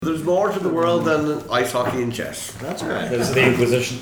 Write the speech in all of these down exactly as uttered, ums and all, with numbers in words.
There's more to the world than ice hockey and chess. That's right. This is the Inquisition.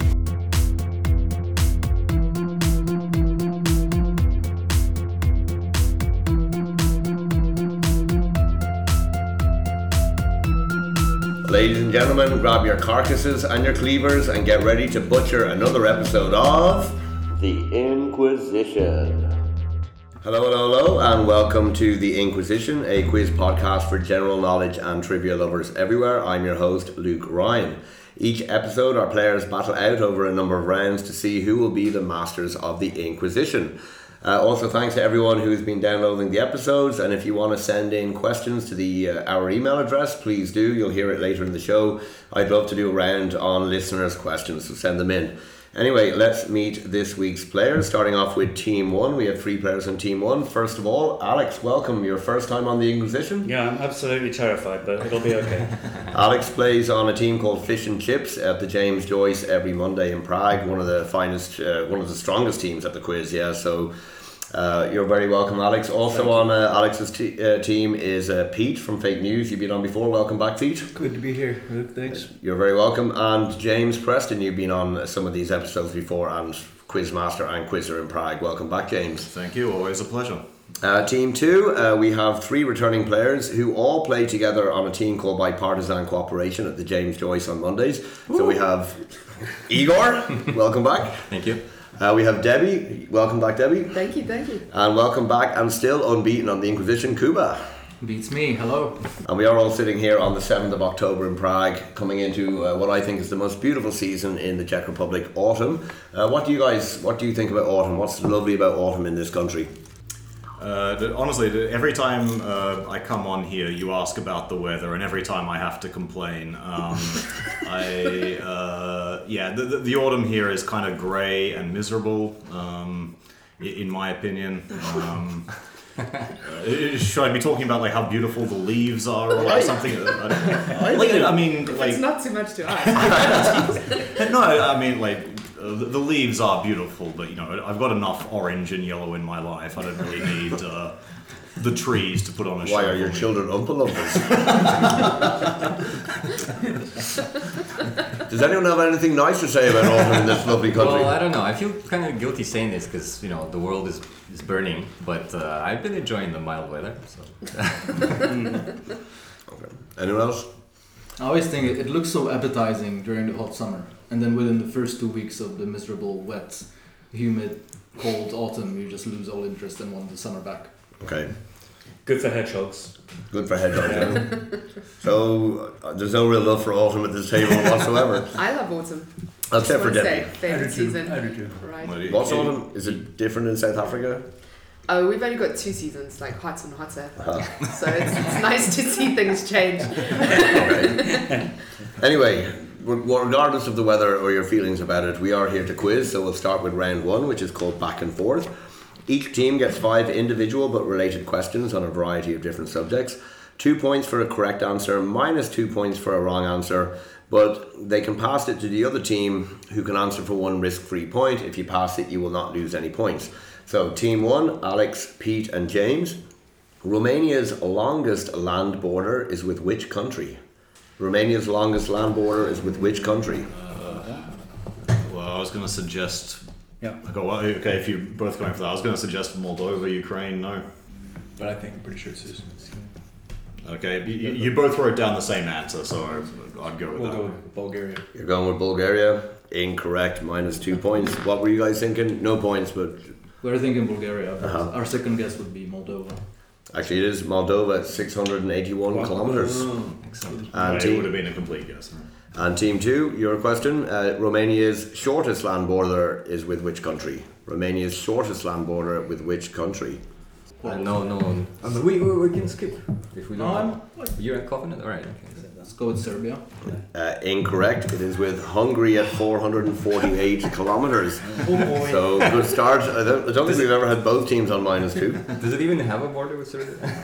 Ladies and gentlemen, grab your carcasses and your cleavers and get ready to butcher another episode of The Inquisition. Hello, hello, hello, and welcome to The Inquisition, a quiz podcast for general knowledge and trivia lovers everywhere. I'm your host, Luke Ryan. Each episode, our players battle out over a number of rounds to see who will be the masters of the Inquisition. Uh, also, thanks to everyone who's been downloading the episodes, and if you want to send in questions to the uh, our email address, please do. You'll hear it later in the show. I'd love to do a round on listeners' questions, so send them in. Anyway, let's meet this week's players, starting off with Team one. We have three players in Team one. First of all, Alex, welcome. Your first time on the Inquisition? Yeah, I'm absolutely terrified, but it'll be okay. Alex plays on a team called Fish and Chips at the James Joyce every Monday in Prague. One of the finest, uh, one of the strongest teams at the quiz, yeah. So uh, you're very welcome, Alex. Also Thank on uh, Alex's t- uh, team is uh, Pete from Fake News. You've been on before. Welcome back, Pete. Good to be here. Thanks. You're very welcome. And James Preston, you've been on some of these episodes before, and Quizmaster and Quizzer in Prague. Welcome back, James. Thank you. Always a pleasure. Uh, team two, uh, we have three returning players who all play together on a team called Bipartisan Cooperation at the James Joyce on Mondays. Ooh. So we have Igor. Welcome back. Thank you. Uh, we have Debbie. Welcome back, Debbie. Thank you, thank you. And welcome back, and still unbeaten on the Inquisition, Kuba. Beats me. Hello. And we are all sitting here on the seventh of October in Prague, coming into uh, what I think is the most beautiful season in the Czech Republic, autumn. Uh, what do you guys, what do you think about autumn? What's lovely about autumn in this country? Uh, honestly, every time uh, I come on here, you ask about the weather, and every time I have to complain. Um, I uh, yeah, the, the, the autumn here is kind of grey and miserable, um, in my opinion. Um, uh, should I be talking about like how beautiful the leaves are, or like something? I, like, I mean, like it's not too much to ask. No, I mean like. Uh, the, the leaves are beautiful, but you know I've got enough orange and yellow in my life. I don't really need uh, the trees to put on a show. Why are your children Oompa Loompas? Does anyone have anything nice to say about autumn in this lovely country? Well, I don't know. I feel kind of guilty saying this because you know the world is, is burning, but uh, I've been enjoying the mild weather. So. Okay. Anyone else? I always think it, it looks so appetizing during the hot summer, and then within the first two weeks of the miserable, wet, humid, cold autumn, you just lose all interest and want the summer back. Okay. Good for hedgehogs. Good for hedgehogs, yeah. So uh, there's no real love for autumn at this table whatsoever. I love autumn. Except for Debbie. Favorite season. I do too. Right. What's autumn? Is it different in South Africa? Oh, we've only got two seasons, like hot and hotter. Uh-huh. So it's, it's nice to see things change. Okay. Anyway, regardless of the weather or your feelings about it, we are here to quiz, so we'll start with round one, which is called Back and Forth. Each team gets five individual but related questions on a variety of different subjects. Two points for a correct answer, minus two points for a wrong answer, but they can pass it to the other team who can answer for one risk-free point. If you pass it, you will not lose any points. So, Team one, Alex, Pete and James. Romania's longest land border is with which country? Romania's longest land border is with which country? Uh, well, I was going to suggest... Yeah. Okay, well, okay, if you're both going for that, I was going to suggest Moldova, Ukraine, no. But I think I'm pretty sure it's this. Okay, you, you both wrote down the same answer, so I'd go with we'll that. go with Bulgaria. You're going with Bulgaria. Incorrect, minus two points. What were you guys thinking? No points, but... We were thinking Bulgaria. But Uh-huh. our second guess would be Moldova. Actually, it is Moldova, six hundred eighty-one wow. kilometres. Oh, excellent. And it team, would have been a complete guess. And Team two, your question. Uh, Romania's shortest land border is with which country? Romania's shortest land border with which country? Uh, no, no. Um, we, we, we can skip if we don't. No, have. You're in Covenant? Alright, okay. Let's go with Serbia. Uh, incorrect. It is with Hungary at four hundred forty-eight kilometres. Oh boy. So, good start. I don't, I don't think we've ever had both teams on minus two. Does it even have a border with Serbia?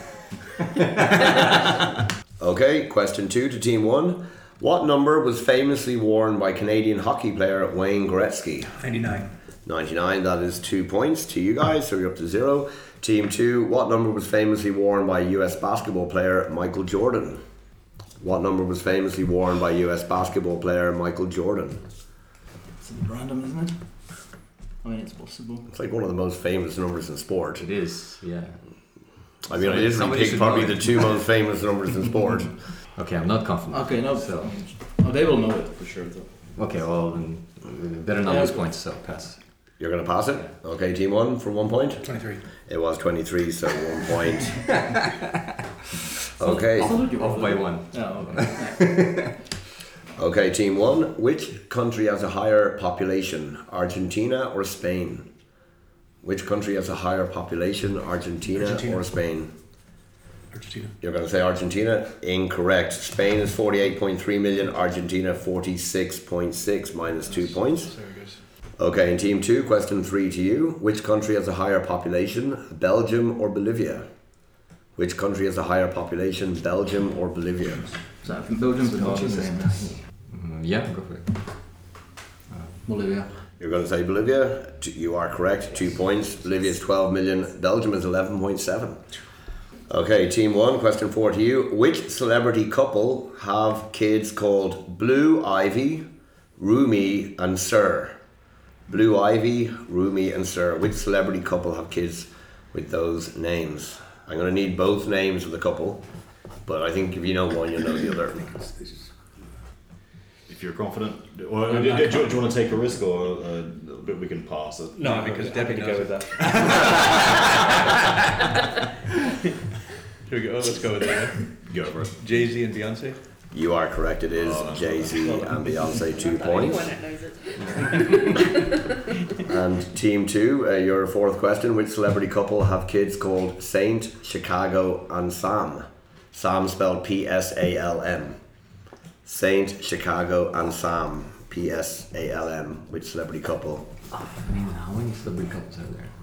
Okay, question two to Team one. What number was famously worn by Canadian hockey player Wayne Gretzky? ninety-nine. ninety-nine, that is two points to you guys, so you're up to zero. Team two, what number was famously worn by U S basketball player Michael Jordan? What number was famously worn by U S basketball player Michael Jordan? It's a bit random, isn't it? I mean, it's possible. It's like one of the most famous numbers in sport. It is, yeah. I mean, I Somebody- literally somebody picked should probably know the it. two most famous numbers in sport. Okay, I'm not confident. Okay, no. So, Oh, they will know it for sure, though. okay, well, then, we better not Yeah, lose okay. points, so pass. You're going to pass it? Okay, team one for one point. twenty-three. It was twenty-three, so one point. Okay. Off by one. Oh, okay. Okay, team one. Which country has a higher population, Argentina or Spain? Which country has a higher population, Argentina, Argentina. or Spain? Argentina. You're going to say Argentina? Incorrect. Spain is forty-eight point three million, Argentina forty-six point six, minus two points. Very good. Okay, in team two, question three to you. Which country has a higher population, Belgium or Bolivia? Which country has a higher population, Belgium or Bolivia? So I think Belgium's the Belgium is same. Mm, yeah, go for it. Bolivia. You're going to say Bolivia? T- You are correct. Two points. Bolivia is twelve million. Belgium is eleven point seven. Okay, team one, question four to you. Which celebrity couple have kids called Blue Ivy, Rumi, and Sir? Blue Ivy, Rumi, and Sir. Which celebrity couple have kids with those names? I'm going to need both names of the couple, but I think if you know one, you'll know the other. If you're confident, or do, do, do you want to take a risk, or uh, but we can pass it? No, because happy Debbie to knows go it. with that. Here we go. Let's go with that. Go for it. Jay Z and Beyonce. You are correct. It is Jay-Z and Beyonce, two points. Anyone that knows it. And team two, uh, your fourth question. Which celebrity couple have kids called Saint, Chicago, and Sam? Sam spelled P S A L M. Saint, Chicago, and Sam. P S A L M. Which celebrity couple? I mean, how many celebrity couples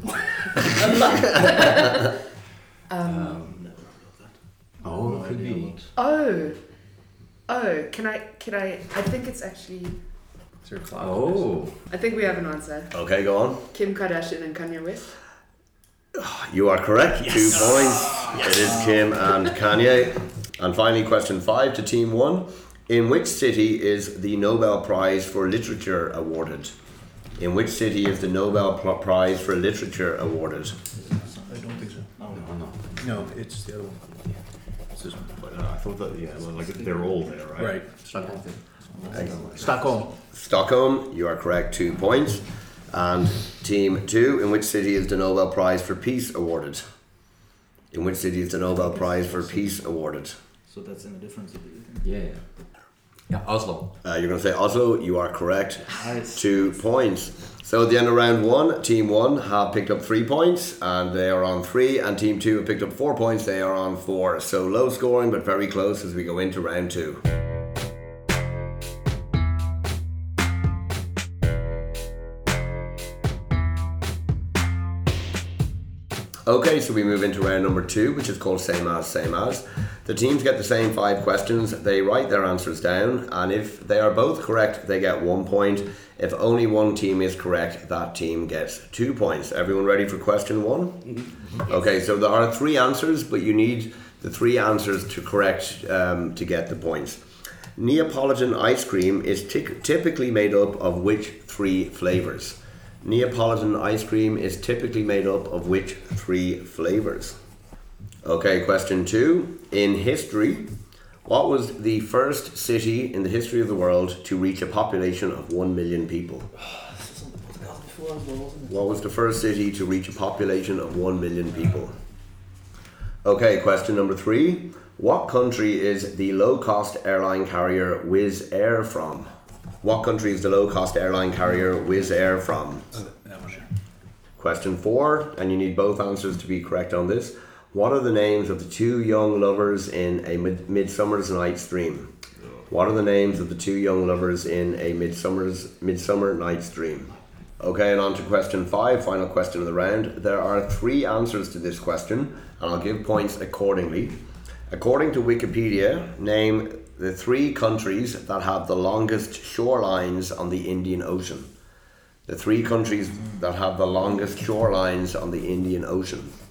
are there? um, oh, it could be. Oh, oh. Can I? Can I? I think it's actually. Oh, I think we have an answer. Okay, go on. Kim Kardashian and Kanye West. You are correct. Two points. It is Kim and Kanye. And finally, question five to team one. In which city is the Nobel Prize for Literature awarded? In which city is the Nobel P- Prize for Literature awarded? I don't think so. Oh, no, no. No, it's the other one. It's this one. But, uh, I thought that yeah, well, like they're all there, right? Right. Stockholm. Stockholm. Stockholm, you are correct, two points. And team two, in which city is the Nobel Prize for Peace awarded? In which city is the Nobel Prize for Peace awarded? So that's in a different city. Yeah, yeah. Yeah, Oslo. Uh, you're going to say Oslo, you are correct. Nice. Two points. So at the end of round one, team one have picked up three points and they are on three, and team two have picked up four points, they are on four. So low scoring but very close as we go into round two. Okay, so we move into round number two, which is called Same As, Same As. The teams get the same five questions. They write their answers down, and if they are both correct, they get one point. If only one team is correct, that team gets two points. Everyone ready for question one? Mm-hmm. Okay, so there are three answers, but you need the three answers to correct um, to get the points. Neapolitan ice cream is t- typically made up of which three flavors? Neapolitan ice cream is typically made up of which three flavors? Okay, question two. In history, what was the first city in the history of the world to reach a population of one million people? What was the first city to reach a population of one million people? Okay, question number three. What country is the low-cost airline carrier Wizz Air from? What country is the low-cost airline carrier Wizz Air from? Oh, that one. Question four, and you need both answers to be correct on this. What are the names of the two young lovers in a mid- Midsummer's Night's Dream? What are the names of the two young lovers in a Midsummer's Midsummer Night's Dream? Okay, and on to question five, final question of the round. There are three answers to this question, and I'll give points accordingly. According to Wikipedia, name the three countries that have the longest shorelines on the Indian Ocean. The three countries that have the longest shorelines on the Indian Ocean.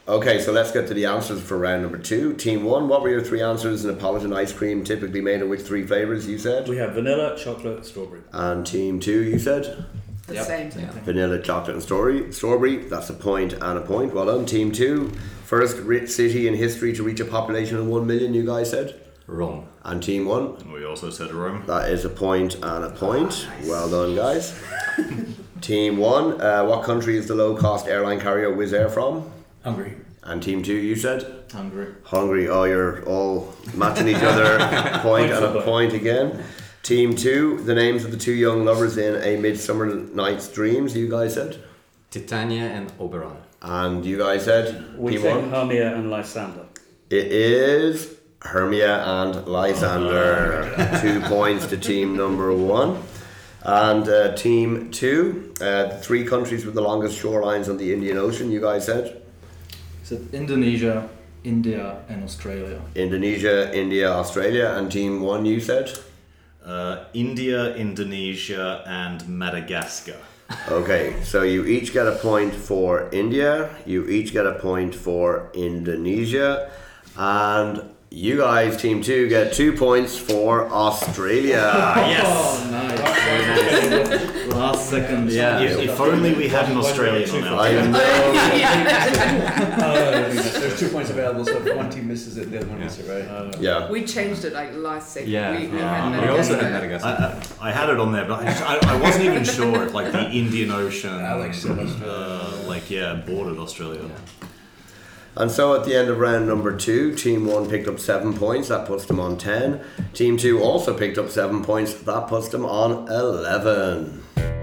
Okay, so let's get to the answers for round number two. Team one, what were your three answers? Neapolitan ice cream typically made of which three flavours, you said? We have vanilla, chocolate, strawberry. And team two, you said? The Yep. same. Yeah. Vanilla, chocolate and strawberry. Strawberry, that's a point and a point. Well done. Team two, first rich city in history to reach a population of one million, you guys said? Rome. And team one, And we also said Rome. that is a point and a point. Well done, guys. Team one, uh, what country is the low-cost airline carrier Wizz Air from? Hungry. And team two, you said? Hungry. Hungary. Oh, you're all matching each other. Point and a point again. Team two, the names of the two young lovers in A Midsummer Night's Dreams, you guys said? Titania and Oberon. And you guys said? We Team think one? Hermia and Lysander. It is Hermia and Lysander. Two points to team number one. And uh, team two, uh, the three countries with the longest shorelines on the Indian Ocean, you guys said? So Indonesia, India, and Australia. Indonesia, India, Australia. And team one, you said? Uh, India, Indonesia, and Madagascar. Okay, so you each get a point for India, you each get a point for Indonesia, and you guys, team two, get two points for Australia. Oh, nice. Last second. Yeah. If, if only we had an Australian on our I team. know. There's two points available, so if one team misses it, the other one misses it, right? Yeah. We changed it like last second. Yeah. We, we yeah. had We also had Madagascar. Madagascar. I, I, I had it on there, but I, I, I wasn't even sure if like the Indian Ocean, Alex said uh, like yeah, bordered Australia. And so at the end of round number two, team one picked up seven points, that puts them on ten. Team two also picked up seven points, that puts them on eleven.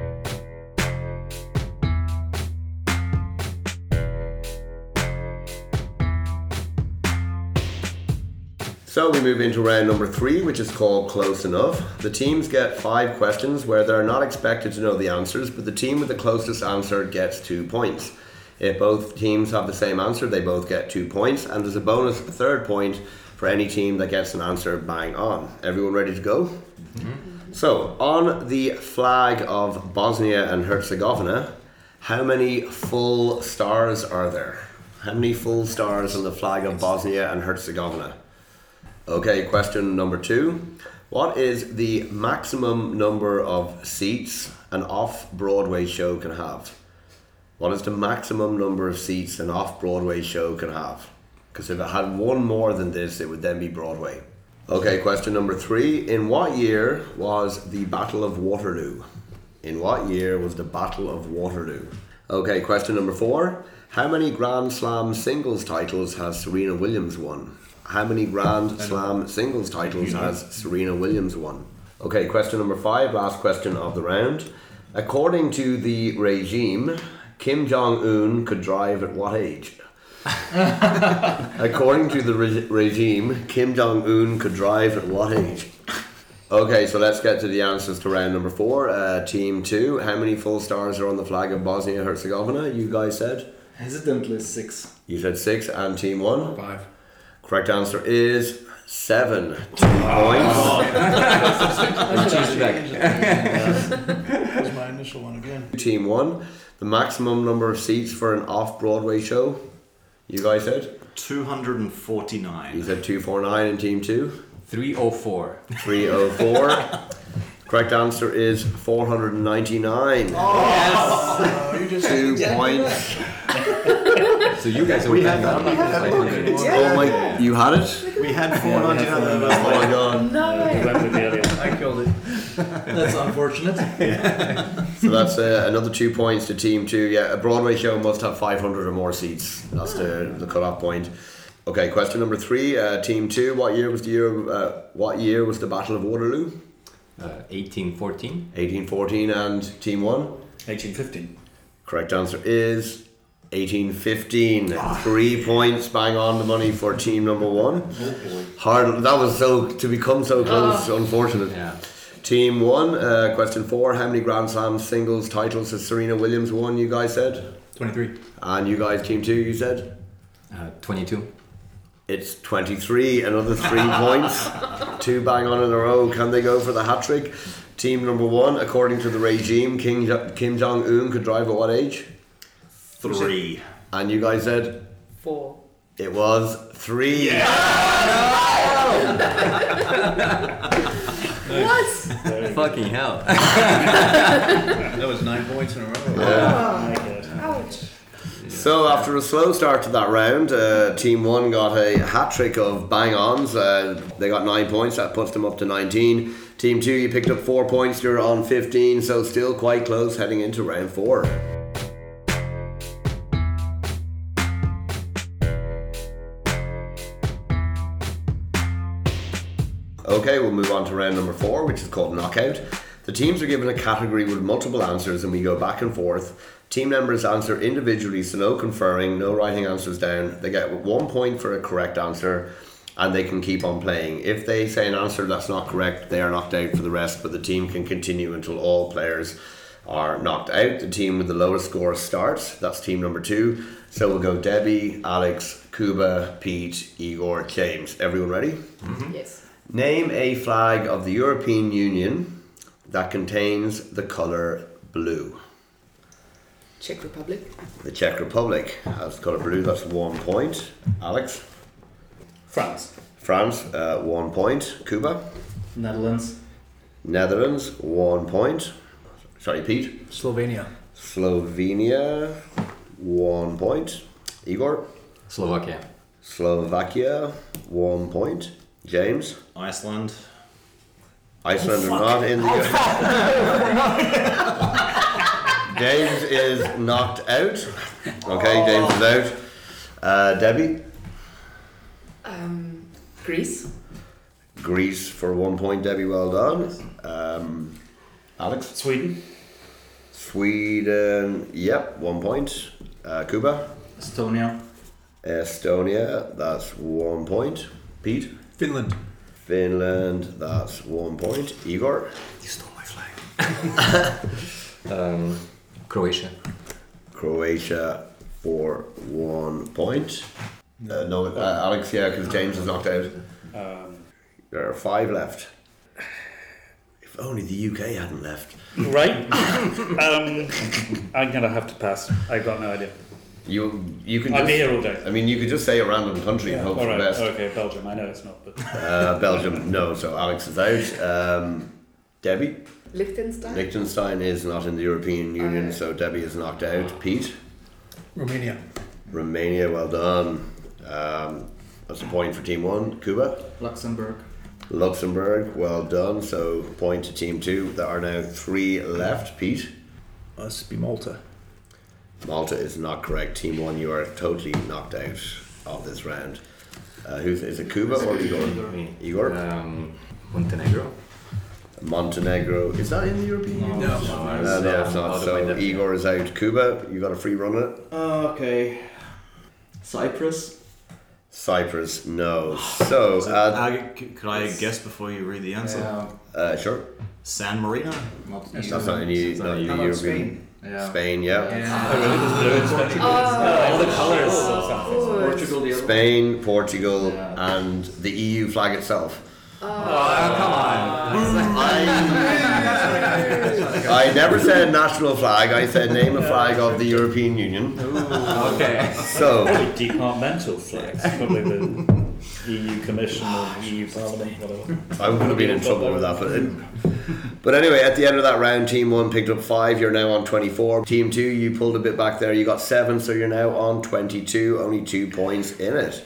So we move into round number three, which is called Close Enough. The teams get five questions where they're not expected to know the answers, but the team with the closest answer gets two points. If both teams have the same answer, they both get two points, and there's a bonus third point for any team that gets an answer bang on. Everyone ready to go? Mm-hmm. So, on the flag of Bosnia and Herzegovina, how many full stars are there? How many full stars on the flag of Bosnia and Herzegovina? Okay, question number two. What is the maximum number of seats an off-Broadway show can have? What is the maximum number of seats an off-Broadway show can have? Because if it had one more than this, it would then be Broadway. Okay, question number three. In what year was the Battle of Waterloo? In what year was the Battle of Waterloo? Okay, question number four. How many Grand Slam singles titles has Serena Williams won? How many Grand Slam singles titles has Serena Williams won? Okay, question number five, last question of the round. According to the regime, Kim Jong-un could drive at what age? According to the re- regime, Kim Jong-un could drive at what age? Okay, so let's get to the answers to round number four. Uh, team two, how many full stars are on the flag of Bosnia-Herzegovina? You guys said? Hesitantly six. You said six, and team one? Five. Correct answer is seven. Two points. That was my initial one again. Team one, the maximum number of seats for an off-Broadway show, you guys said? two hundred forty-nine. You said two forty-nine in team two? three oh four. three oh four. Correct answer is four hundred ninety-nine. Oh, you just Two points. So you guys are We had winning that. out of five hundred. Oh my, you had it? We had four ninety-nine. Oh my god. We went with the earlier one. I killed it. That's unfortunate. So that's uh, another two points to team two. Yeah, a Broadway show must have five hundred or more seats. That's the, the cut-off point. Okay, question number three. Uh, team two, what year was the year? Uh, what year was the Battle of Waterloo? Uh, eighteen fourteen. eighteen fourteen, and team one? eighteen fifteen. Correct answer is eighteen fifteen. Three points, bang on the money for team number one. Hard. That was so to become so close. Unfortunate. Yeah. Team one. Uh, question four. How many Grand Slam singles titles has Serena Williams won? You guys said. twenty-three. And you guys, team two, you said. Uh, twenty-two. It's twenty-three. Another three points. Two bang on in a row. Can they go for the hat trick? Team number one. According to the regime, King jo- Kim Jong Un could drive at what age? Three. And you guys said. Four. It was three. What? Fucking hell. That was nine points in a row. Oh, My God. ouch. So after a slow start to that round, uh, Team one got a hat trick of bang-ons. Uh, they got nine points. That puts them up to nineteen. Team two, you picked up four points. You're on fifteen. So still quite close heading into round four. Okay, we'll move on to round number four, which is called Knockout. The teams are given a category with multiple answers and we go back and forth. Team members answer individually, so no conferring, no writing answers down. They get one point for a correct answer and they can keep on playing. If they say an answer that's not correct, they are knocked out for the rest, but the team can continue until all players are knocked out. The team with the lowest score starts. That's team number two. So we'll go Debbie, Alex, Kuba, Pete, Igor, James. Everyone ready? Mm-hmm. Yes. Name a flag of the European Union that contains the colour blue. Czech Republic. The Czech Republic has the colour blue. That's one point. Alex? France. France, uh, one point. Cuba? Netherlands. Netherlands, one point. Sorry, Pete? Slovenia. Slovenia, one point. Igor? Slovakia. Slovakia, one point. James? Iceland. Iceland are not in the... James is knocked out. Okay, James is out. Uh, Debbie? Um, Greece. Greece for one point. Debbie, well done. Um, Alex? Sweden. Sweden, yep, one point. Uh, Cuba? Estonia. Estonia, that's one point. Pete? Finland. Finland, that's one point. Igor? You stole my flag. Um, Croatia. Croatia for one point. Uh, no, uh, Alex, yeah, because James is knocked out. Um, There are five left. If only the U K hadn't left. right. um, I'm gonna have to pass. I've got no idea. You you can. I'll Just, be here all day. I mean, you could just say a random country and hope All for the right. best. Okay, Belgium. I know it's not, but Uh, Belgium, no. So Alex is out. Um, Debbie, Liechtenstein. Liechtenstein is not in the European Union, Uh, so Debbie is knocked out. Pete, Romania. Romania, well done. Um, that's a point for team one. Cuba, Luxembourg. Luxembourg, well done. So point to team two. There are now three left. Pete, Must be Malta. Malta is not correct. Team one, you are totally knocked out of this round. Uh, who's is it? Cuba or Igor? Me. Igor. Um, Montenegro. Montenegro, is that in the European Union? No. No, I Uh, was, no, yeah, it's not. out of my So depth. Igor is out. Cuba, you got a free run at it. Okay. Cyprus. Cyprus, no. So, Is it- uh, uh, c- could I guess before you read the answer? Yeah. uh, sure. San Marino? Not That's not in the, It's not not in the How about European. Spain? Yeah. Spain, yeah. Yeah. all the colours or something. Good. Portugal. The other Spain, Portugal, Yeah. and the E U flag itself. Oh, come on. I never said national flag. I said name a flag of the European Union. Okay. So, Probably departmental flags. Probably the E U Commission or E U Parliament, whatever. I would have been in trouble with that. But, it, but anyway, at the end of that round, Team one picked up five. You're now on twenty-four. Team two, you pulled a bit back there. You got seven, so you're now on twenty-two. Only two points in it.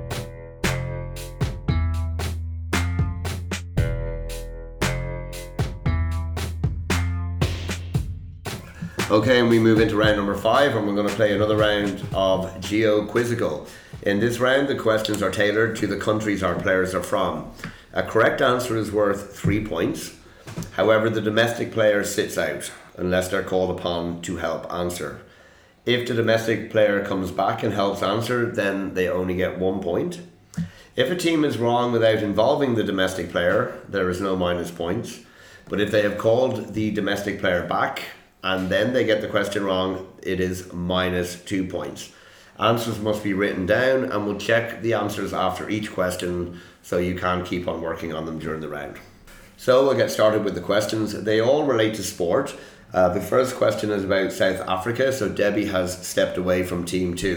Okay, and we move into round number five, and we're going to play another round of Geoquizzical. In this round, the questions are tailored to the countries our players are from. A correct answer is worth three points. However, the domestic player sits out unless they're called upon to help answer. If the domestic player comes back and helps answer, then they only get one point. If a team is wrong without involving the domestic player, there is no minus points. But if they have called the domestic player back and then they get the question wrong, it is minus two points. Answers must be written down, and we'll check the answers after each question so you can keep on working on them during the round. So we'll get started with the questions. They all relate to sport. Uh, the first question is about South Africa, so Debbie has stepped away from team two.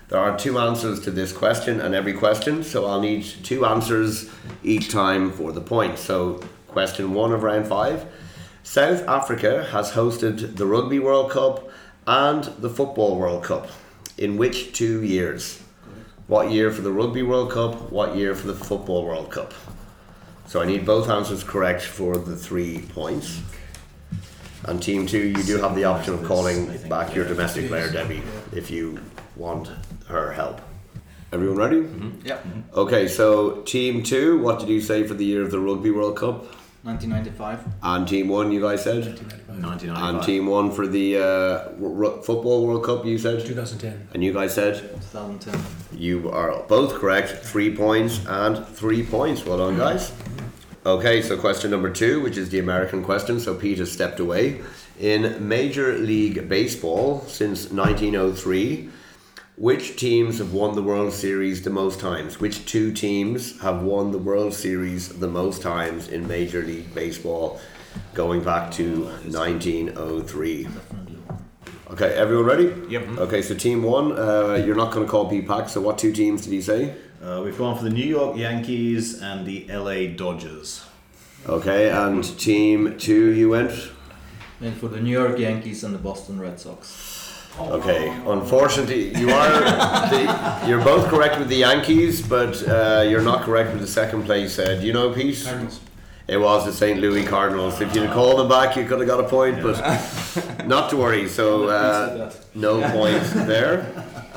There are two answers to this question and every question, so I'll need two answers each time for the point. So, question one of round five. South Africa has hosted the Rugby World Cup and the Football World Cup. In which two years? What year for the Rugby World Cup? What year for the Football World Cup? So I need both answers correct for the three points. And team two, you do have the option of calling back your domestic player, Debbie, if you want her help. Everyone ready? Mm-hmm. Yeah. Okay, so team two, what did you say for the year of the Rugby World Cup? nineteen ninety-five. And team one, you guys said? nineteen ninety-five. And team one for the uh, R- Football World Cup, you said? twenty ten. And you guys said? twenty ten. You are both correct. Three points and three points. Well done, guys. Okay, so question number two, which is the American question. So Pete has stepped away. In Major League Baseball since nineteen oh three, which teams have won the World Series the most times? Which two teams have won the World Series the most times in Major League Baseball going back to nineteen oh three? Okay, everyone ready? Yep. Okay, so team one, uh, you're not going to call Pete Pack, so what two teams did he say? Uh, we've gone for the New York Yankees and the L A Dodgers. Okay, and team two, you went? And for the New York Yankees and the Boston Red Sox. Okay, unfortunately, you are the, you're both correct with the Yankees, but uh, you're not correct with the second place. Uh, do you know, Pete? Cardinals. It was the Saint Louis Cardinals. If you'd have called them back, you could have got a point, but not to worry. So uh, no points there.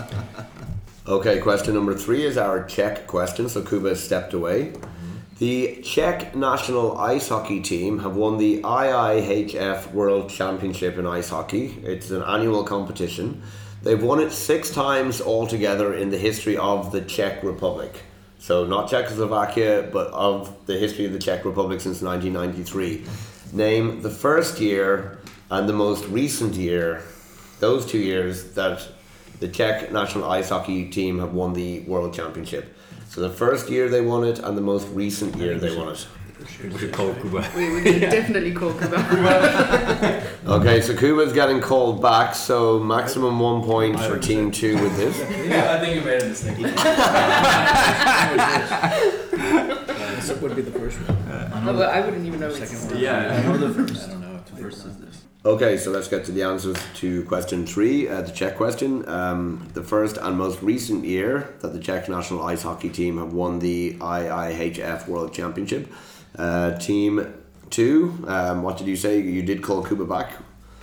Okay, question number three is our Czech question. So Kuba has stepped away. The Czech national ice hockey team have won the I I H F World Championship in ice hockey. It's an annual competition. They've won it six times altogether in the history of the Czech Republic. So not Czechoslovakia, but of the history of the Czech Republic since nineteen ninety-three. Name the first year and the most recent year, those two years that the Czech national ice hockey team have won the World Championship. So the first year they won it and the most recent year they won it. We should call Kuba. We would definitely call Kuba. Okay, so Kuba's getting called back, so maximum one point for team two with this. Yeah, I think you made a mistake. This would be the first one. Oh, well, I wouldn't even know it's Second one. Yeah. I know the first. I don't know. The first is this. Okay, so let's get to the answers to question three, uh, the Czech question. Um, the first and most recent year that the Czech national ice hockey team have won the I I H F World Championship. Uh, team two, um, what did you say? You did call Kuba back.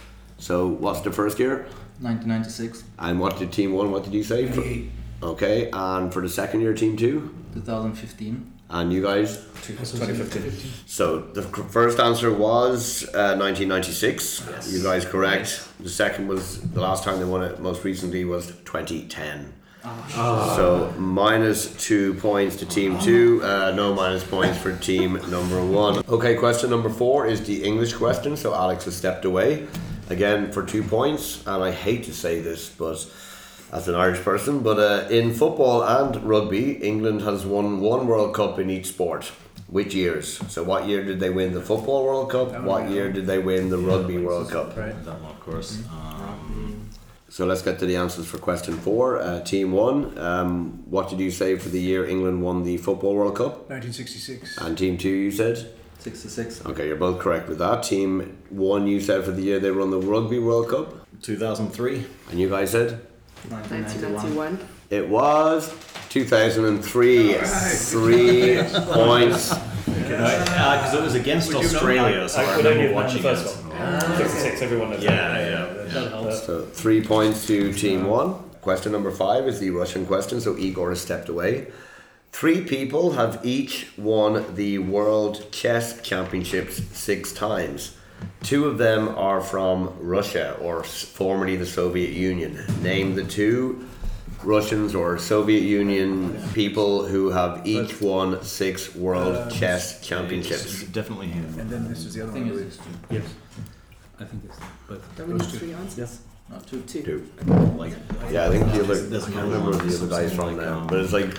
So what's the first year? nineteen ninety-six. And what did team one, what did you say? For, okay, and for the second year, team two? twenty fifteen. And you guys? twenty fifteen. So the c- first answer was uh, nineteen ninety-six. Yes. You guys correct. The second was the last time they won it. Most recently was twenty ten. Oh. So minus two points to team two. Uh, no minus points for team number one. Okay, question number four is the English question. So Alex has stepped away again for two points. And I hate to say this, but as an Irish person, but uh, in football and rugby, England has won one World Cup in each sport. Which years? So what year did they win the Football World Cup? What year did they win the Rugby World Cup? Right. That one, of course. Um, So let's get to the answers for question four. Uh, team one, um, what did you say for the year England won the Football World Cup? nineteen sixty-six. And team two, you said? sixty-six. Okay, you're both correct with that. Team one, you said for the year they won the Rugby World Cup. two thousand three. And you guys said? nineteen nineteen ninety-one. ninety-one. It was two thousand three. Three points. Because it was against Australia, so I, I could only remember have watching done the first it. one. sixty-six, everyone knows Yeah, that. yeah, That yeah. helps. So three points to team one. Question number five is the Russian question, so Igor has stepped away. Three people have each won the World Chess Championships six times. Two of them are from Russia, or s- formerly the Soviet Union. Name the two Russians or Soviet Union people who have each won six World Uh, Chess Championships. It's definitely him. And then this is the I other think one. it's two. Yes. I think it's but Don't we need three answers? Not two. Two. Two. Like, Yeah, I think the other, There's I can't no remember one, where the other guy's something from like, now, um, but it's like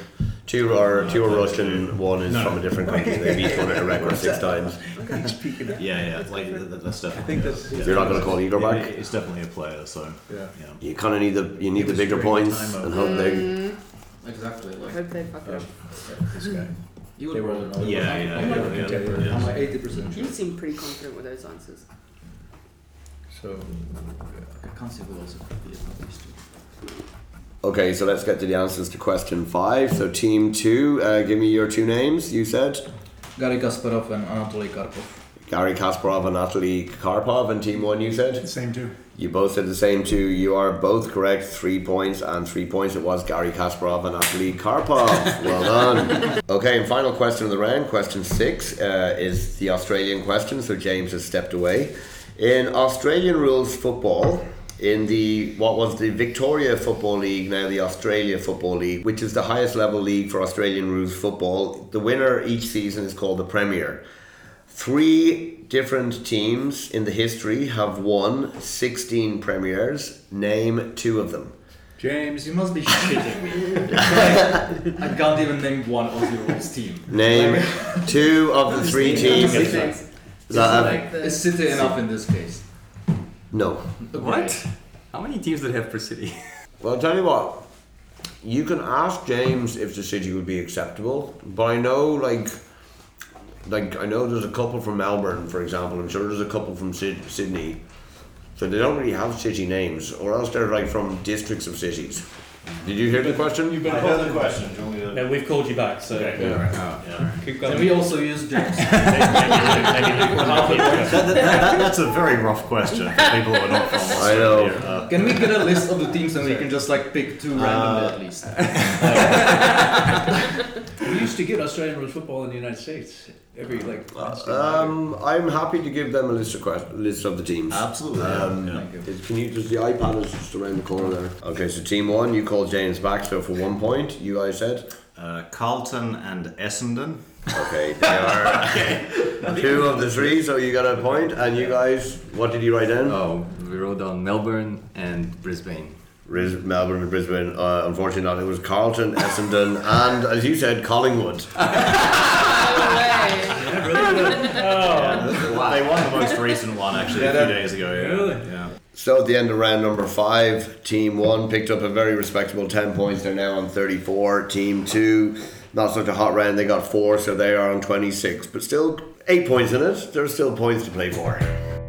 Two are two are Russian. One is from a different country. They've each won it a record six times. Yeah, yeah, like that- that's definitely. I think that's- yeah. You're not going to call Igor back. It's definitely a player, so Yeah. yeah. You kind of need the you need the was bigger during the points time of- and hope they. Mm, Exactly. I Like hope they fuck it up. This guy. you They would were- roll another Yeah, one. yeah, I'm yeah, like, yeah, contemporary. yeah. I'm like eighty percent You sure. seem pretty confident with those answers. So, I can't see who else it could be about these two. Okay, so let's get to the answers to question five. So team two, uh, give me your two names. You said Gary Kasparov and Anatoly Karpov. Gary Kasparov and Natalie Karpov, and team one you said. same too. You both said the same two. You are both correct. Three points and three points. It was Gary Kasparov and Natalie Karpov. Well done. Okay, and final question of the round. Question six uh, is the Australian question. So James has stepped away. In Australian rules football, in the what was the Victoria Football League, now the Australia Football League, which is the highest level league for Australian rules football, the winner each season is called the Premier. Three different teams in the history have won sixteen premiers. Name two of them. James. You must be shitting me. I can't even name one Aussie rules team. Name two of the three teams. It's that have- like the Is City enough in this case? no. What? How many teams did they have per city? Well, I'll tell you what. You can ask James if the city would be acceptable, but I know, like, like I know there's a couple from Melbourne, for example. I'm sure there's a couple from Syd- Sydney, so they don't really have city names, or else they're like from districts of cities. Did you hear the question? You've been I heard the question. Do you want me to? No, we've called you back, so Okay, Yeah. yeah. Keep Can going. we also use James? maybe, maybe, maybe half of the That, that, that, that's a very rough question for people who are not from I know. Australia. Uh, Can we get a list of the teams and we can just like pick two randomly at least? We used to get Australian rules football in the United States every like. Um, I'm happy to give them a list of quest- list of the teams. Absolutely. Um, yeah. Thank you. It- Can you just the iPad is just around the corner there. Okay, so team one, you called James back, so for one point, you guys said. Uh, Carlton and Essendon. Okay, they are two of the three, so you got a point. And you guys, what did you write down? Oh, we wrote down Melbourne and Brisbane. Ris- Melbourne and Brisbane. Uh, unfortunately, not. It was Carlton, Essendon, and as you said, Collingwood. No way. Yeah, they won the most recent one actually Yeah, a few that- days ago. Yeah. Really? Yeah. So at the end of round number five, team one picked up a very respectable ten points. They're now on thirty-four. Team two, not such a hot round. They got four, so they are on twenty-six. But still, eight points in it. There's still points to play for.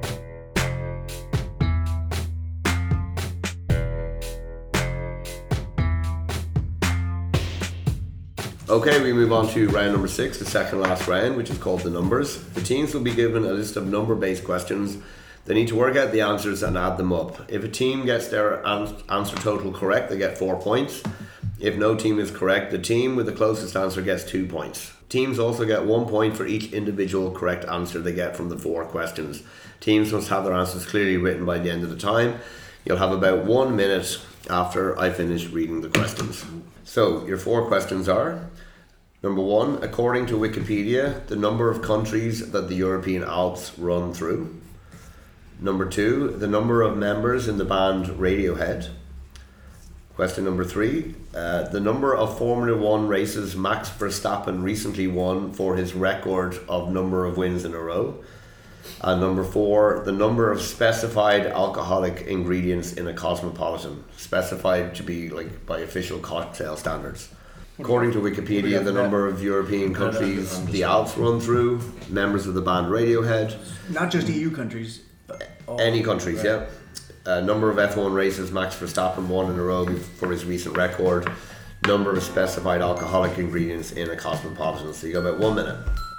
Okay, we move on to round number six, the second last round, which is called the numbers. The teams will be given a list of number-based questions. They need to work out the answers and add them up. If a team gets their an- answer total correct, they get four points. If no team is correct, the team with the closest answer gets two points. Teams also get one point for each individual correct answer they get from the four questions. Teams must have their answers clearly written by the end of the time. You'll have about one minute after I finish reading the questions. So, your four questions are: number one, according to Wikipedia, the number of countries that the European Alps run through. Number two, the number of members in the band Radiohead. Question number three, uh, the number of Formula One races Max Verstappen recently won for his record of number of wins in a row. And number four, the number of specified alcoholic ingredients in a cosmopolitan, specified to be like by official cocktail standards. According to Wikipedia, the number of European countries the Alps run through, members of the band Radiohead, Not just E U countries. all- any countries, right. yeah. Uh, number of F one races Max Verstappen won in a row for his recent record. Number of specified alcoholic ingredients in a cosmopolitan. So you got about one minute.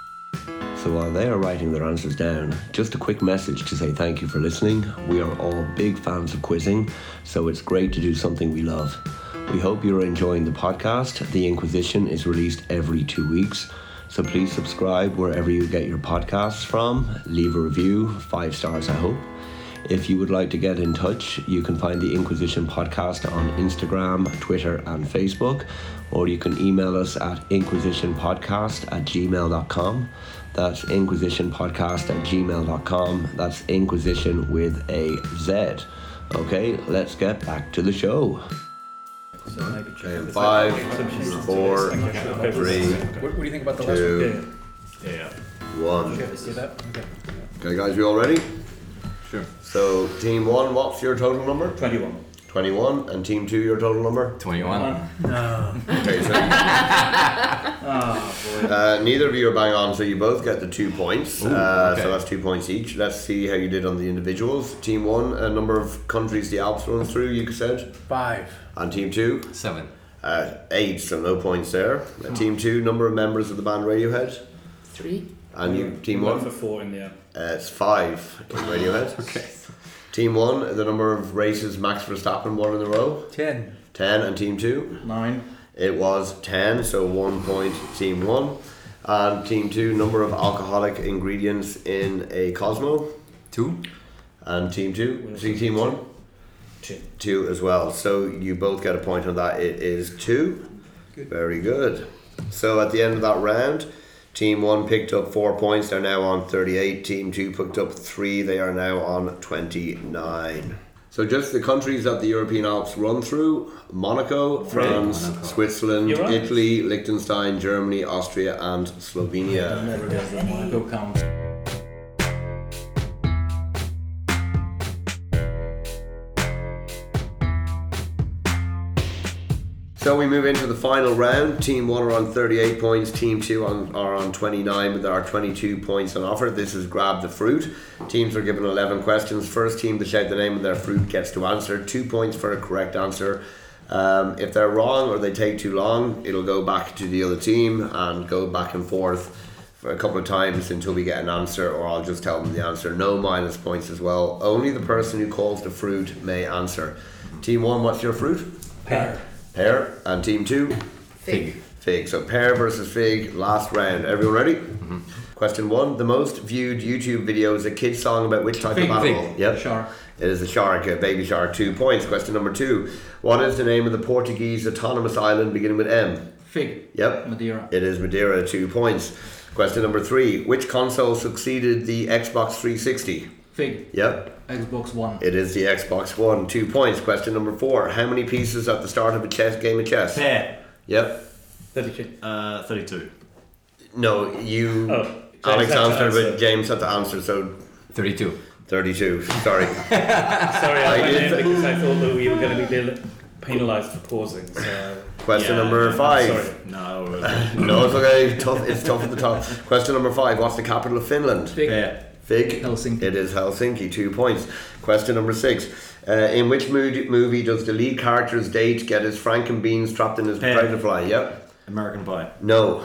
So while they are writing their answers down, just a quick message to say thank you for listening. We are all big fans of quizzing, so it's great to do something we love. We hope you're enjoying the podcast. The Inquisition is released every two weeks, so please subscribe wherever you get your podcasts from. Leave a review, five stars I hope. If you would like to get in touch, you can find the Inquisition Podcast on Instagram, Twitter and Facebook, or you can email us at inquisitionpodcast at gmail dot com. That's inquisitionpodcast at gmail dot com. That's Inquisition with a Z. Okay, let's get back to the show. So maybe check Okay, this five, out. four, three, What, what do you think about the last one? two, Yeah. one. Okay, see that? Okay. Okay, guys, you all ready? Sure. So, team one, what's your total number? twenty-one. twenty-one. And team two, your total number? twenty-one. No. Okay, so Oh, boy. uh, neither of you are bang on, so you both get the two points. Ooh, uh, okay. So that's two points each. Let's see how you did on the individuals. Team one, a number of countries the Alps run through, you said. Five. And team two, Seven. uh, eight, so no points there. Uh, team two, number of members of the band Radiohead. Three. And you, team We went one, for four in the end. uh, it's five in Radiohead. Okay. Team one, the number of races Max Verstappen won in a row. Ten. Ten. And team two, Nine. it was ten, so one point team one. And team two, number of alcoholic ingredients in a Cosmo. Two. And team two, see team one, Two. two as well. So you both get a point on that. It is two. Good. Very good. So at the end of that round, team one picked up four points. They're now on thirty-eight. Team two picked up three. They are now on twenty-nine. So just the countries that the European Alps run through: Monaco, France, Monaco. Switzerland, You're right. Italy, Liechtenstein, Germany, Austria, and Slovenia. Never goes that one. Go count. So we move into the final round. Team one are on thirty-eight points, team two on, are on twenty-nine, but there are twenty-two points on offer. This is Grab the Fruit. Teams are given eleven questions. First team to shout the name of their fruit gets to answer. Two points for a correct answer. Um, if they're wrong or they take too long, it'll go back to the other team and go back and forth for a couple of times until we get an answer, or I'll just tell them the answer. No minus points as well. Only the person who calls the fruit may answer. Team one, what's your fruit? Pear. Pear. And team two? Fig. Fig. So pear versus fig, last round. Everyone ready? Mm-hmm. Question one. The most viewed YouTube video is a kid's song about which type Fig. of animal? Fig. Yep. Shark. It is a shark, a baby shark. Two points. Question number two. What is the name of the Portuguese autonomous island beginning with M? Fig. Yep. Madeira. It is Madeira. Two points. Question number three. Which console succeeded the Xbox three sixty? Fig. Yep. Xbox One. It is the Xbox One. Two points. Question number four. How many pieces at the start of a chess game of chess? Pear. Yep. thirty-two. Uh, thirty-two. No, you. Oh. Alex James had to answered, but answer. James had to answer, so Thirty-two. thirty-two. Sorry. Sorry, I, I went did in th- because I thought that we were going to be penalised for pausing. So Question Yeah, number no, five. sorry. No. No, it's okay. Tough. It's tough at the top. Question number five. What's the capital of Finland? Fig. Pear. Fig. Helsinki. It is Helsinki. Two points. Question number six. Uh, in which mood- movie does the lead character's date get his frankenbeans trapped in his Pear. predator fly? Yep. American Pie. No.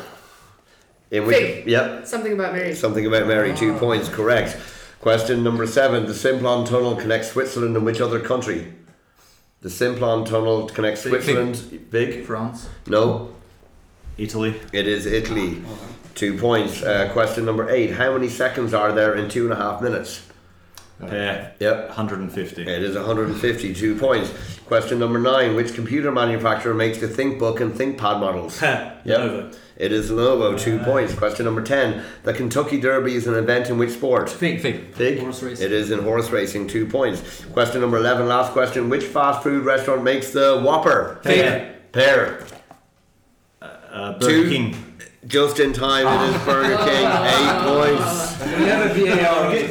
In which? Fig. Yep. Something about Mary. Something about Mary. Two points. Correct. Question number seven. The Simplon Tunnel connects Switzerland and which other country? The Simplon Tunnel connects Fig. Switzerland. Big? France. No. Italy. It is Italy. Two points. Uh, question number eight. How many seconds are there in two and a half minutes? Pear. Yep. one hundred fifty. It is one hundred fifty. Two points. Question number nine. Which computer manufacturer makes the ThinkBook and ThinkPad models? Ha, Yep. Lenovo. It is Lenovo. Two points. Question number ten. The Kentucky Derby is an event in which sport? Fig. Fig. Big. Horse racing. It is in horse racing. Two points. Question number eleven. Last question. Which fast food restaurant makes the Whopper? Pear. Pear. Uh, Burger Two. King. Just in time. It is Burger King. Eight points. We have a V A R. I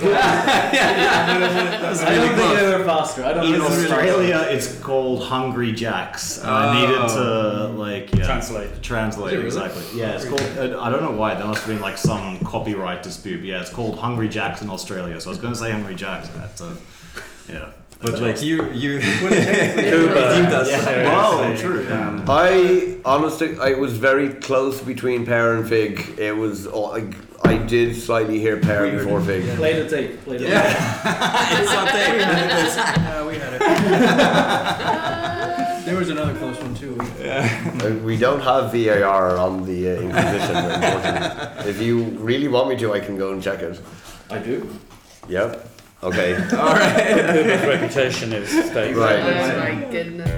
don't think they were faster. I don't In know. Australia, it's called Hungry Jack's. And I needed to like yeah, Translate. Translate Is it really? exactly. Yeah, it's called. Uh, I don't know why. There must have been like some copyright dispute. But yeah, it's called Hungry Jack's in Australia. So I was going to say Hungry Jack's. But uh, yeah. But like you, you. Cuba. us. Wow, true. Yeah. I honestly, I was very close between pear and fig. It was, all- I, I did slightly hear pear before fig. Play the tape. Play the tape. It's not there. Yeah, we had it. There was another close one too. Uh, we don't have V A R on the uh, Inquisition. Unfortunately. If you really want me to, I can go and check it. I do. Yep. Okay. Cuba's reputation is stable. Right. Oh my goodness.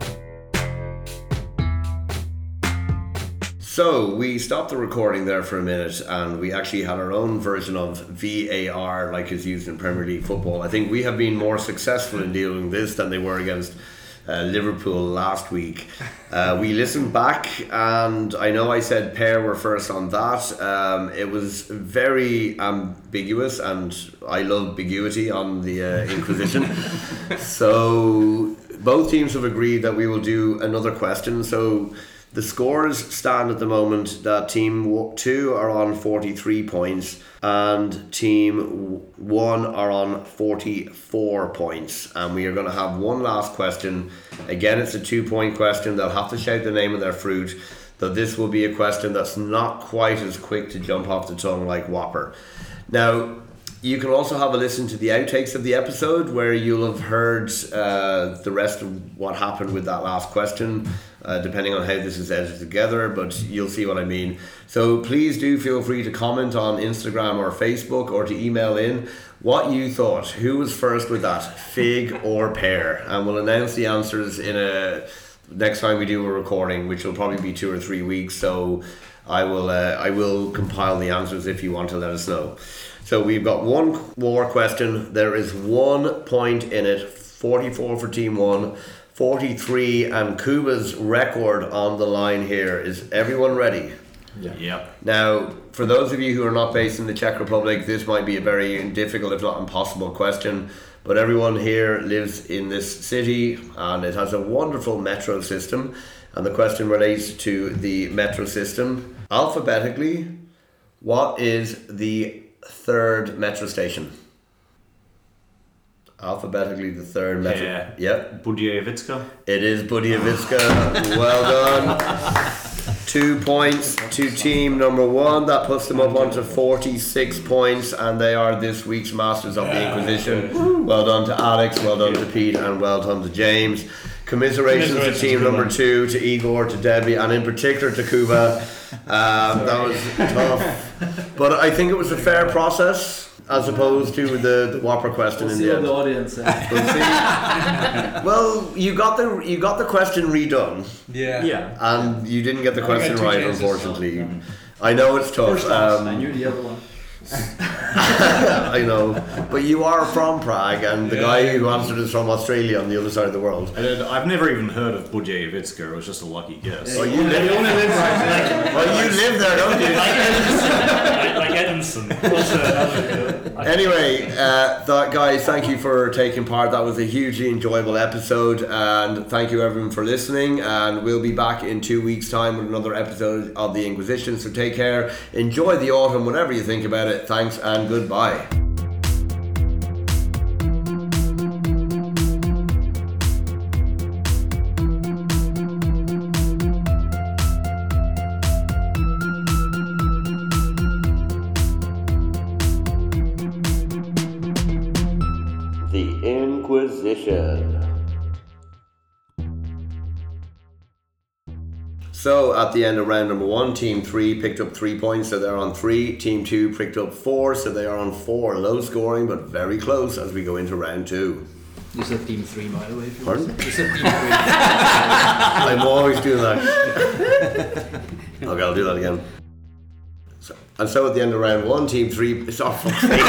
So we stopped the recording there for a minute, and we actually had our own version of V A R, like is used in Premier League football. I think we have been more successful in dealing with this than they were against uh, Liverpool last week. Uh, we listened back, and I know I said Pair were first on that. Um, it was very ambiguous, and I love ambiguity on the uh, Inquisition. So both teams have agreed that we will do another question. So the scores stand at the moment that Team two are on forty-three points and Team one are on forty-four points. And we are going to have one last question. Again, it's a two-point question. They'll have to shout the name of their fruit. Though this will be a question that's not quite as quick to jump off the tongue like Whopper. Now, you can also have a listen to the outtakes of the episode where you'll have heard uh, the rest of what happened with that last question, uh, depending on how this is edited together, but you'll see what I mean. So please do feel free to comment on Instagram or Facebook, or to email in what you thought. Who was first with that, fig or pear? And we'll announce the answers in a next time we do a recording, which will probably be two or three weeks. So I will uh, I will compile the answers if you want to let us know. So we've got one more question. There is one point in it. forty-four for Team one, forty-three, and Kuba's record on the line here. Is everyone ready? Yeah. Yep. Now, for those of you who are not based in the Czech Republic, this might be a very difficult, if not impossible, question. But everyone here lives in this city, and it has a wonderful metro system. And the question relates to the metro system. Alphabetically, what is the third metro station? Alphabetically, the third metro. Yeah. Yep. Budějovice. It is Budějovice. Well done. Two points to team number one. That puts them up onto forty-six points, and they are this week's Masters of the Inquisition. Well done to Alex, well done to Pete, and well done to James. Commiserations, Commiserations to team number two, to Igor, to Debbie, and in particular to Kuba. Um, that was tough, but I think it was a fair process as opposed to the, the Whopper question we'll in see the what end. the audience says. We'll see. Well, you got the you got the question redone. Yeah. Yeah. And you didn't get the I question got two right, chances, unfortunately. so, yeah. I know it's tough. First off, Um, I knew the other one. I know, but you are from Prague, and the Yeah. guy who answered is from Australia on the other side of the world. I did, I've never even heard of Budějovice. It was just a lucky guess. Well, you live, well, you live there, don't you? like, like Edmondson. What's another? Anyway, uh, that, guys, thank you for taking part. That was a hugely enjoyable episode, and thank you everyone for listening. And we'll be back in two weeks' time with another episode of the Inquisition. So take care, enjoy the autumn, whatever you think about it. Thanks and goodbye. The Inquisition. So at the end of round number one, team three picked up three points, so they're on three. Team two picked up four, so they are on four. Low scoring, but very close as we go into round two. You said team three, by the way. If you Pardon? want. You said team three. I'm always doing that. Okay, I'll do that again. So, and so at the end of round one, team three. It's off.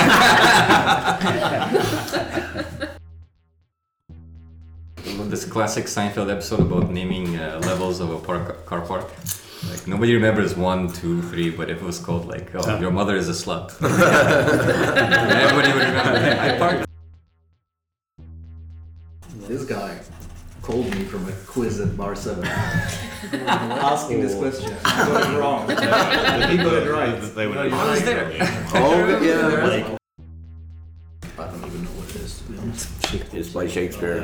This classic Seinfeld episode about naming uh, levels of a park, car park. Like nobody remembers one, two, three, but if it was called like, oh, your mother is a slut, everybody would remember. Hey, I parked. This guy called me from a quiz at Bar seven asking this question. I got it wrong. He got it right. They would No, you I was got it there. right. Oh, yeah. Like, I don't even know what it is, to be honest. It's by Shakespeare.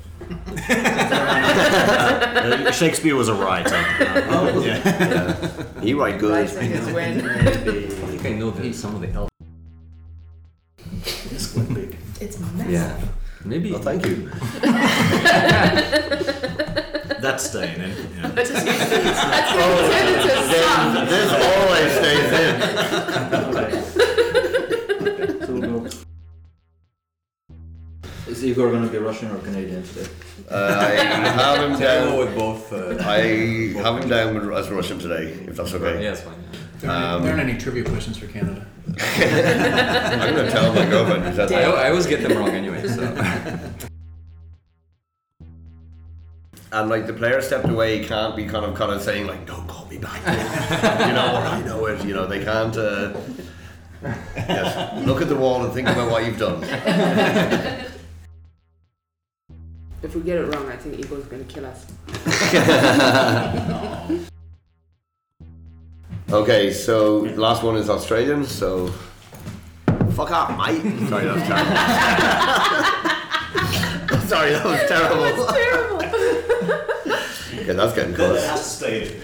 uh, Shakespeare was a writer. Uh, yeah. Yeah. He write good. Rising is when. I think I know the, some of the elf. It's quite big. It's massive. Yeah, maybe. Well, thank you. That's staying in. Yeah. That's going to turn into a song. This always stays in. Okay. So we'll go. Is Igor going to be Russian or Canadian today? Uh, I have him Terrible down. with both. Uh, I have him down with, as Russian today, if that's okay. yeah, it's fine. There aren't, Um, there aren't any trivia questions for Canada. I'm going to tell my girlfriend who said I, that. I always get them wrong anyway. So. and like the player stepped away can't be kind of kind of saying like, don't call me back, you know, or I know it, you know, they can't uh, yes, look at the wall and think about what you've done. If we get it wrong, I think Ego's going to kill us. Okay, so last one is Australian, so fuck off, mate. Sorry, that was terrible. Sorry, that was terrible. That was terrible. Okay, that's getting cut. It has to stay.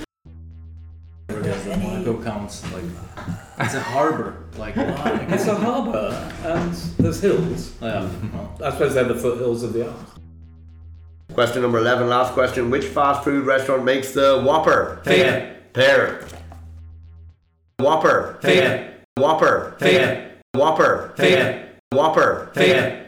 Monaco counts like it's a harbour. Like It's a harbour and there's hills. yeah. Well, I suppose they're the foothills of the Alps. Question number eleven, last question. Which fast food restaurant makes the Whopper? Pear. Pear. Whopper. Pear. Whopper. Pear. Whopper. Pear. Whopper. Pear.